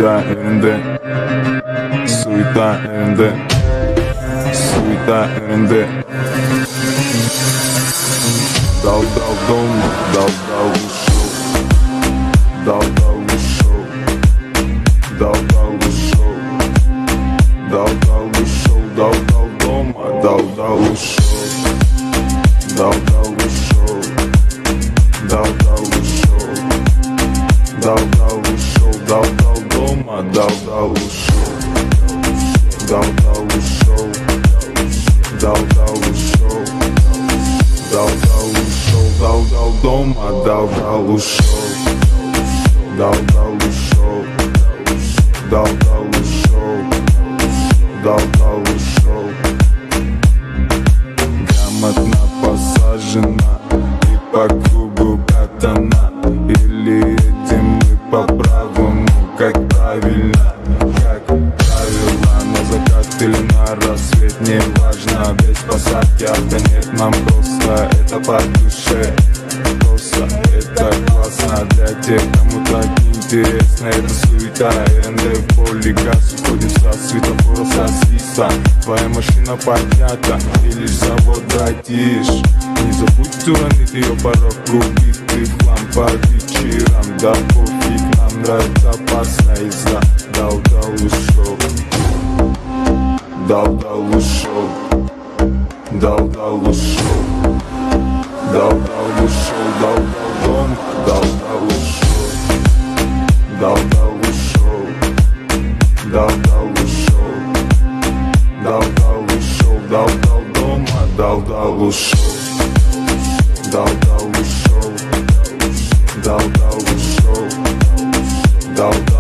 Суета önünde, sueta önünde, sueta önünde. Dal dal dom, dal dal show, dal dal show, dal dal show, dal dal show, dal dal dom, dal dal show, dal dal show, dal dal show, dal dal show, dal dal dom, dal dal show, dal dal show, dal dal show, dal dal show, dal dal dom, dal dal show, dal dal show, dal dal show, dal dal show. Грамотно посажена и по кругу катана. Или этим мы по-правому, как правильно, как правило. На закат или на рассвет, не важно. Без посадки авто нет, нам просто это по душе. Просто это классно для тех, кому так интересно. Это суета, РНД в поле, газ уходит со светофора, со свиста. Твоя машина поднята, и лишь завод братишь. Не забудь уронить ее порог, убить ты в хлам по вечерам. Да пофиг, нам нравится опасно из-за дал-дал ушел. Дал-дал ушел, дал-дал ушел, дал-дал ушел, дал-дал дом, дал-дал ушел, дал-дал ушел, дал-дал ушел, дал-дал ушел, дал-дал дома, дал-дал ушел, дал-дал ушел, дал-дал ушел, дал-дал.